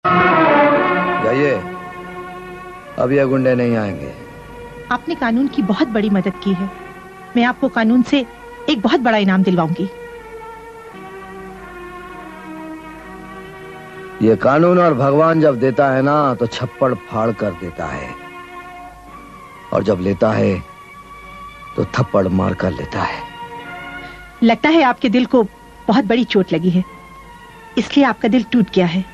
जाइए, अब ये गुंडे नहीं आएंगे। आपने कानून की बहुत बड़ी मदद की है। मैं आपको कानून से एक बहुत बड़ा इनाम दिलवाऊंगी। ये कानून और भगवान जब देता है ना तो छप्पड़ फाड़ कर देता है, और जब लेता है तो थप्पड़ मार कर लेता है। लगता है आपके दिल को बहुत बड़ी चोट लगी है, इसलिए आपका दिल टूट गया है।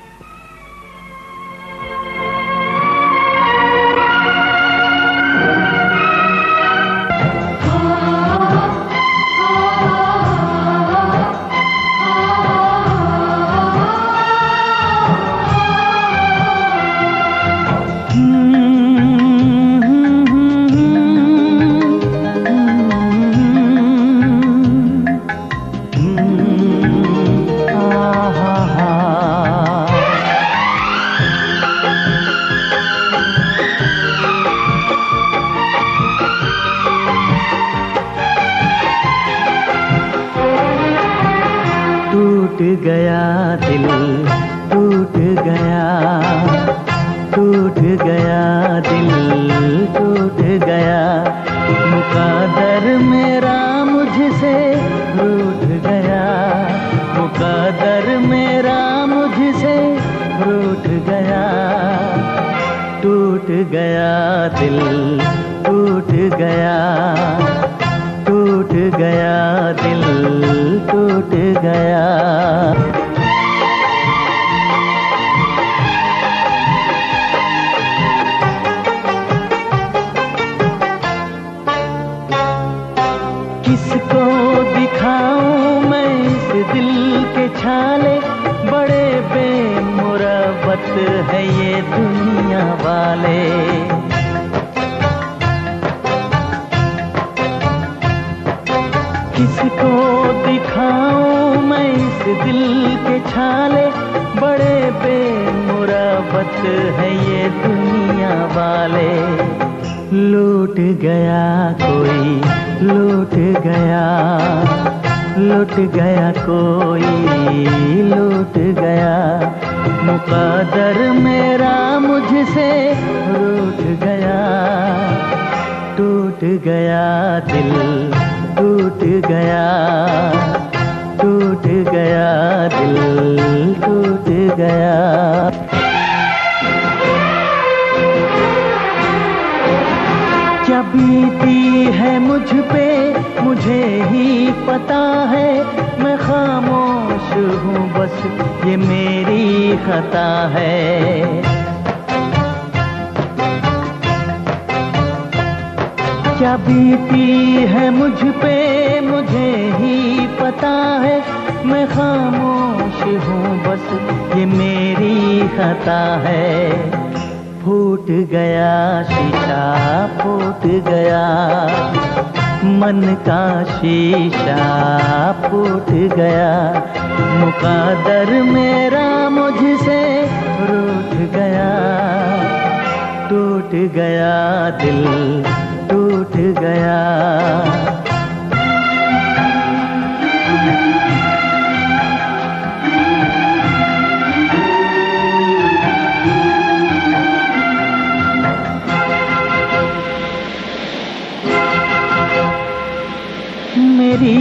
मेरी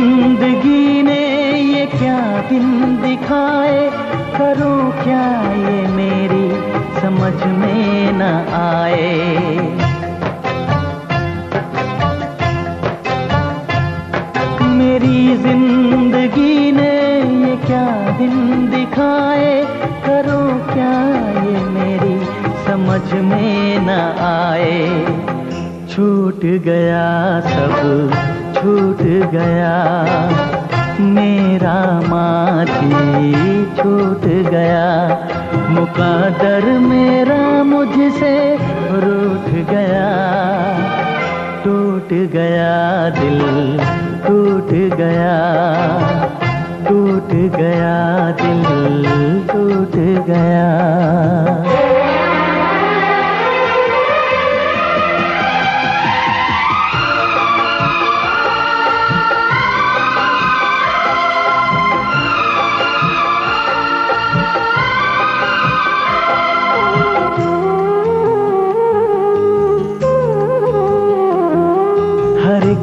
जिंदगी ने ये क्या दिन दिखाए, करूं क्या ये मेरी समझ में न आए। मेरी जिंदगी ने ये क्या दिन दिखाए, करूं क्या ये मेरी समझ में न आए। छूट गया सब छूट गया, मेरा माटी छूट गया। मुक़द्दर मेरा मुझसे रूठ गया, टूट गया दिल टूट गया, टूट गया दिल टूट गया।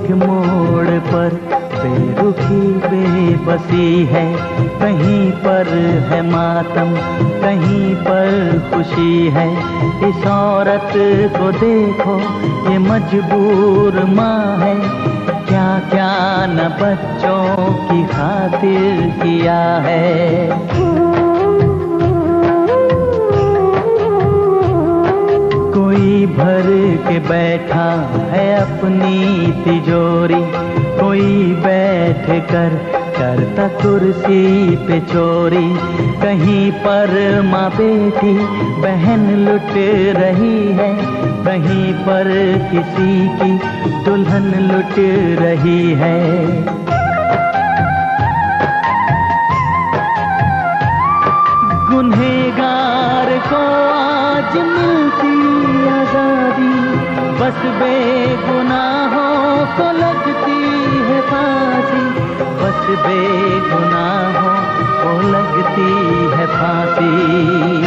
एक मोड़ पर बेरुखी बेबसी है, कहीं पर है मातम कहीं पर खुशी है। इस औरत को देखो ये मजबूर माँ है, क्या क्या न बच्चों की खातिर किया है। कोई भर के बैठा है अपनी तिजोरी, कोई बैठ कर करता कुर्सी पे चोरी। कहीं पर माँ बेटी बहन लुट रही है, कहीं पर किसी की दुल्हन लुट रही है। गुनहगार को आज मिलती आजादी, बस बेगुनाहों को लगती है फांसी, बस बेगुनाहों को लगती है फांसी।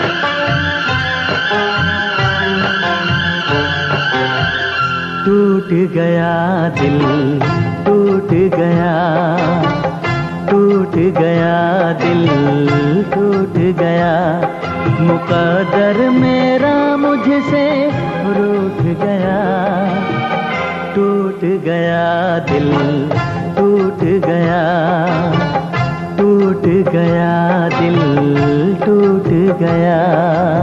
टूट गया दिल टूट गया, टूट गया दिल टूट गया, मुकद्दर मेरा मुझसे रूठ गया। टूट गया दिल टूट गया, टूट गया दिल टूट गया।